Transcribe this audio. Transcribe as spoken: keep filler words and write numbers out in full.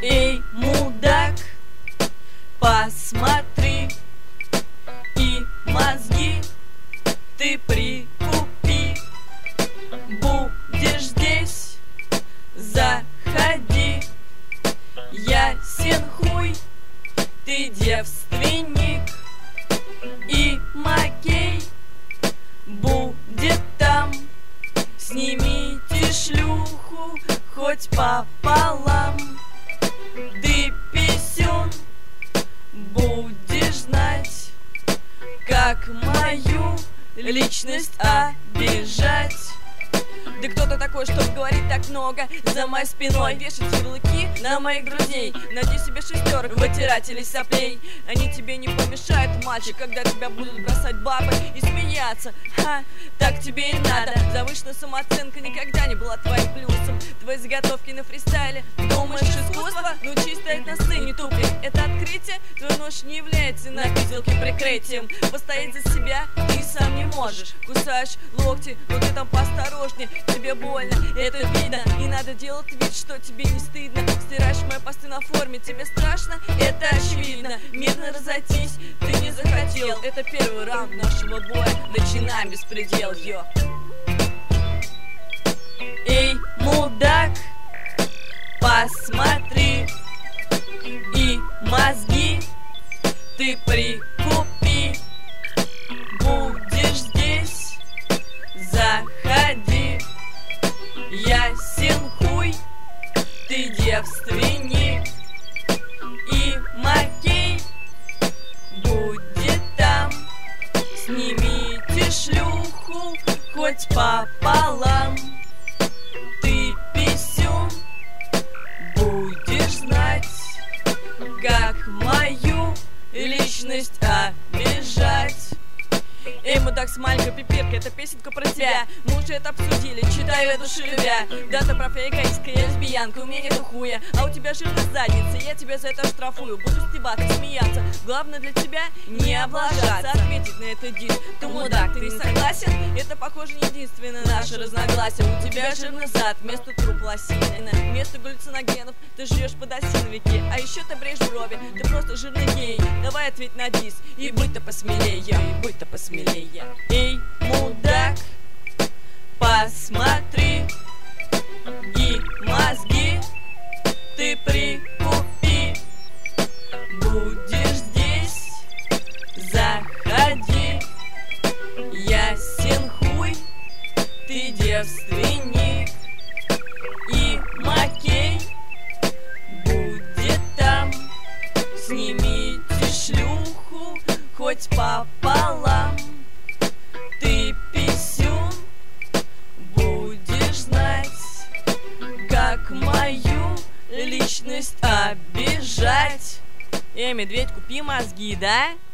Эй, мудак, посмотри и мозги ты прикупи. Будешь здесь, заходи. Ясен хуй, ты девственник. И Макей будет там. Снимите шлюху хоть пополам. Ты писюн будешь знать, как мою личность обижать. Да кто ты такой, чтоб говорить так много за моей спиной? Вешать ярлыки на моих друзей. Найди себе шестерок, вытирателей соплей. Они тебе не помешают, мальчик, когда тебя будут бросать бабы и смеяться. Ха, так тебе и надо. Завышенная самооценка никогда не была твоим плюсом. Твои заготовки на фристайле. Думаешь, искусство? Научись стоять на сцене, тупик. Это открытие? Твой нож не является на пиздилке прикрытием. Постоять за себя ты сам не можешь. Кусаешь локти, но ты там поосторожнее. Тебе больно, это видно. Не надо делать вид, что тебе не стыдно. Стираешь мои посты на форме, тебе страшно? Это очевидно. Мирно разойтись ты не захотел. Это первый раунд нашего боя. Начинаем беспредел, йо. Эй, мудак, посмотри и мозги ты прикупи. Будешь здесь, заходи. Ясен хуй, ты девственник. И Макей будет там. Снимите шлюху хоть пополам. Ты писюн будешь знать, как мою личность обижать. Эй, мудак с маленькой пипиркой, это песенка про тебя. Мы уже это обсудили, читаю эту любя. Да, ты прав, я эгоистка, я лесбиянка, у меня нету хуя. А у тебя жирная задница, я тебя за это штрафую. Буду стебаться, смеяться, главное для тебя не облажаться. Ответить на это дис, ты мудак, ты не согласен? Это, похоже, не единственное наше разногласие. У тебя жирный зад, вместо труп лосины. Вместо галлюциногенов ты жрешь подосиновики. А еще ты бреешь брови, ты просто жирный гей. Давай ответь на дис, и будь-то посмелее, и будь-то посмелее. Эй, мудак, посмотри и мозги ты прикупи. Будешь здесь, заходи. Ясен хуй, ты девственник. И Макей будет там. Снимите шлюху хоть пополам. Ты писюн будешь знать, как мою личность обижать. Эй, медведь, купи мозги, да?